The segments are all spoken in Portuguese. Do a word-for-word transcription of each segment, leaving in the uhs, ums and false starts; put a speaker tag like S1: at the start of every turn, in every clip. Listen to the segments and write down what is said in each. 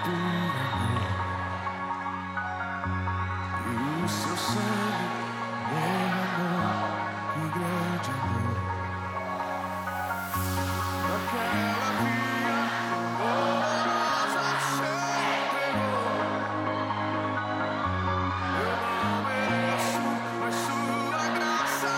S1: por amor. E o seu sangue derramou, que grande amor. Naquela via dolorosa se entregou. Eu não mereço, mas sua graça.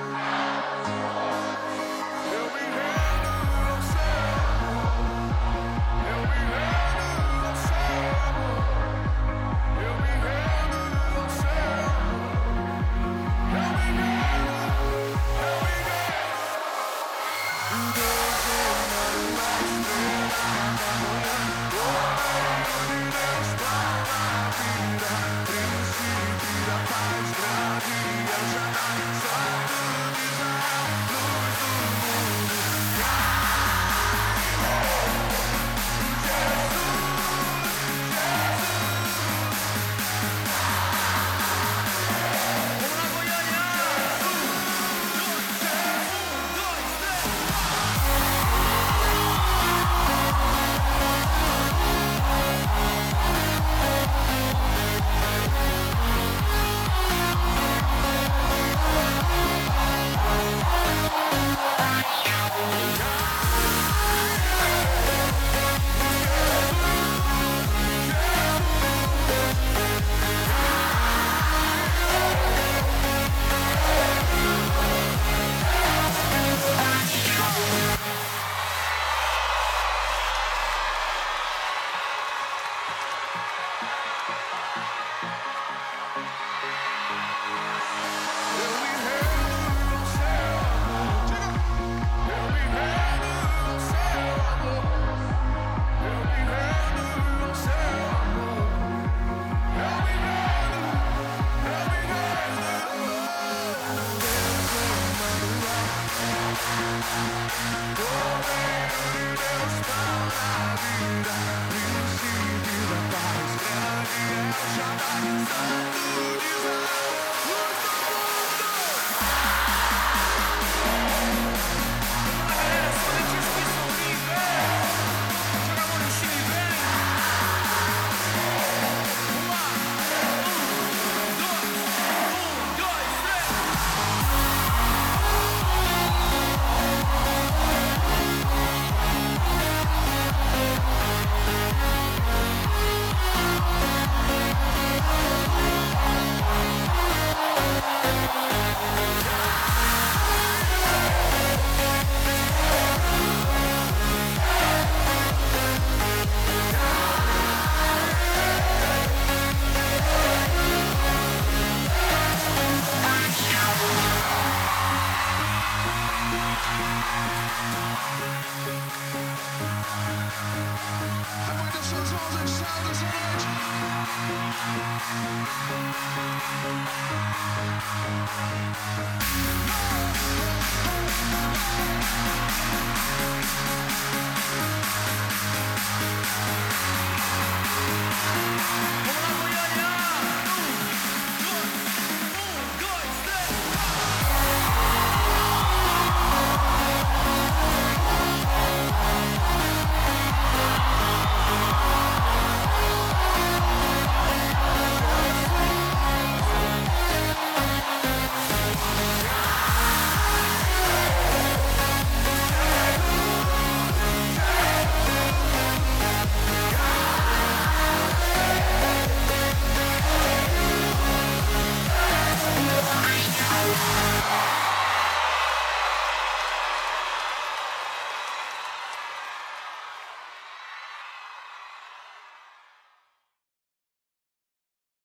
S1: Eu me rendo ao seu amor. Eu me rendo ao seu amor. Eu me rendo ao seu amor. Eu me rendo, eu me rendo. Deus é uma estrela da manhã, Cordeiro de Deus para a vida, Príncipe da paz, grande El Shaddai, Santo de Israel, luz do mundo.